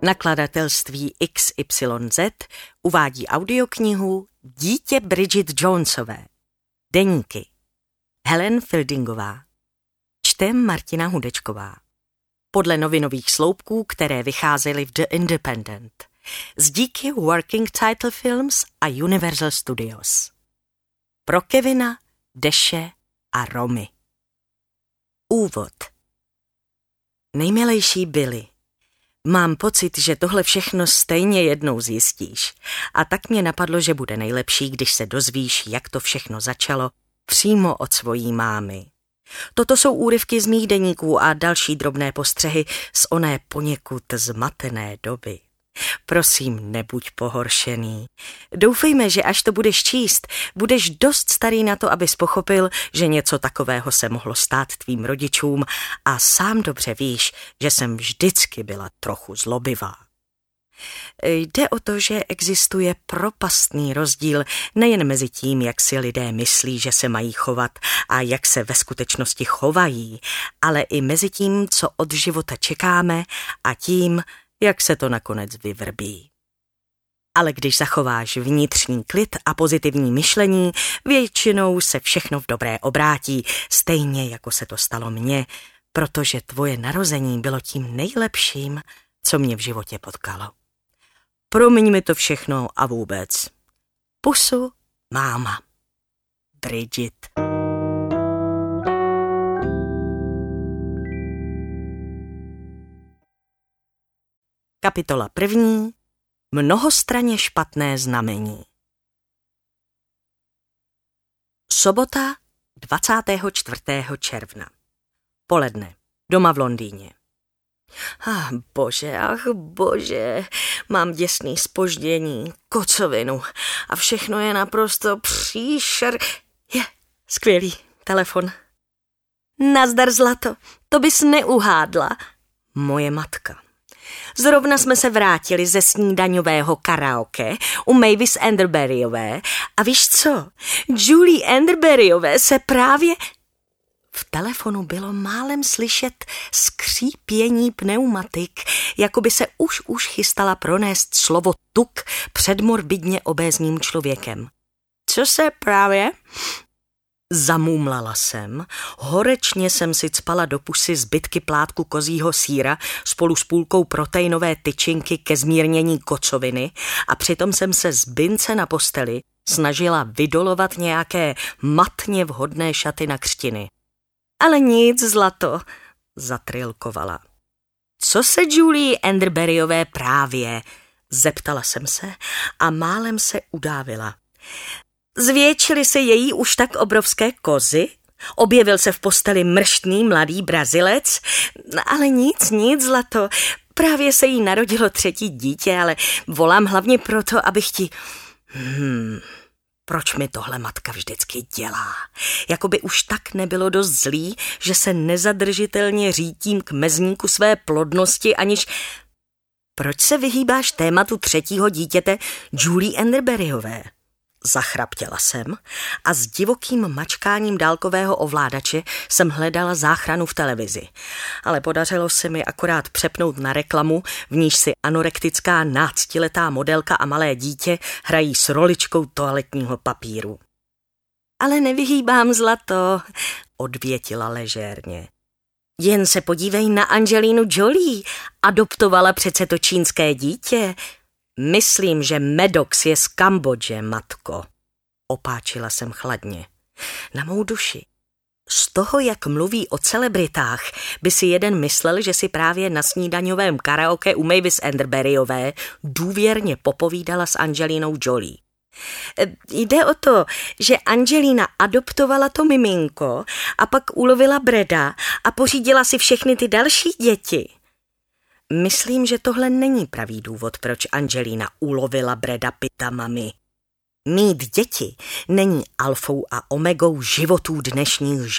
Nakladatelství XYZ uvádí audioknihu Dítě Bridget Jonesové. Deníky. Helen Fieldingová. Čte Martina Hudečková. Podle novinových sloupků, které vycházely v The Independent. Z díky Working Title Films a Universal Studios. Pro Kevina, Deše a Romy. Úvod. Nejmilejší Billy. Mám pocit, že tohle všechno stejně jednou zjistíš. A tak mě napadlo, že bude nejlepší, když se dozvíš, jak to všechno začalo, přímo od svojí mámy. Toto jsou úryvky z mých deníků a další drobné postřehy z oné poněkud zmatené doby. Prosím, nebuď pohoršený. Doufejme, že až to budeš číst, budeš dost starý na to, abys pochopil, že něco takového se mohlo stát tvým rodičům a sám dobře víš, že jsem vždycky byla trochu zlobivá. Jde o to, že existuje propastný rozdíl nejen mezi tím, jak si lidé myslí, že se mají chovat a jak se ve skutečnosti chovají, ale i mezi tím, co od života čekáme a tím, jak se to nakonec vyvrbí. Ale když zachováš vnitřní klid a pozitivní myšlení, většinou se všechno v dobré obrátí, stejně jako se to stalo mně, protože tvoje narození bylo tím nejlepším, co mě v životě potkalo. Promiň mi to všechno a vůbec. Pusu, máma. Bridget. Kapitola 1. Mnohostranně špatné znamení. Sobota 24. června. Poledne. Doma v Londýně. Ach bože, mám děsný zpoždění, kocovinu a všechno je naprosto skvělý, telefon. Nazdar, zlato, to bys neuhádla. Moje matka. Zrovna jsme se vrátili ze snídaňového karaoke u Mavis Enderburyové a víš co, Julie Enderburyové se právě... V telefonu bylo málem slyšet skřípění pneumatik, jako by se už chystala pronést slovo tuk před morbidně obézním člověkem. Co se právě? Zamumlala jsem, horečně jsem si cpala do pusy zbytky plátku kozího sýra spolu s půlkou proteinové tyčinky ke zmírnění kocoviny a přitom jsem se z bince na posteli snažila vydolovat nějaké matně vhodné šaty na křtiny. Ale nic, zlato, zatrilkovala. Co se Julie Enderburyové právě? Zeptala jsem se a málem se udávila. Zvětšily se její už tak obrovské kozy? Objevil se v posteli mrštný mladý Brazilec? Ale nic, zlato. Právě se jí narodilo 3. dítě, ale volám hlavně proto, abych ti... Proč mi tohle matka vždycky dělá? Jakoby už tak nebylo dost zlý, že se nezadržitelně řítím k mezníku své plodnosti, aniž... Proč se vyhýbáš tématu 3. dítěte Julie Enderburyové? Zachraptěla jsem a s divokým mačkáním dálkového ovládače jsem hledala záchranu v televizi. Ale podařilo se mi akorát přepnout na reklamu, v níž si anorektická náctiletá modelka a malé dítě hrají s roličkou toaletního papíru. Ale nevyhýbám, zlato, odvětila ležérně. Jen se podívej na Angelinu Jolie, adoptovala přece to čínské dítě. Myslím, že Maddox je z Kambodže, matko. Opáčila jsem chladně. Na mou duši. Z toho, jak mluví o celebritách, by si jeden myslel, že si právě na snídaňovém karaoke u Mavis Enderburyové důvěrně popovídala s Angelinou Jolie. Jde o to, že Angelina adoptovala to miminko a pak ulovila Breda a pořídila si všechny ty další děti. Myslím, že tohle není pravý důvod, proč Angelina ulovila Breda Pitta, mami. Mít děti není alfou a omegou životů dnešních žen.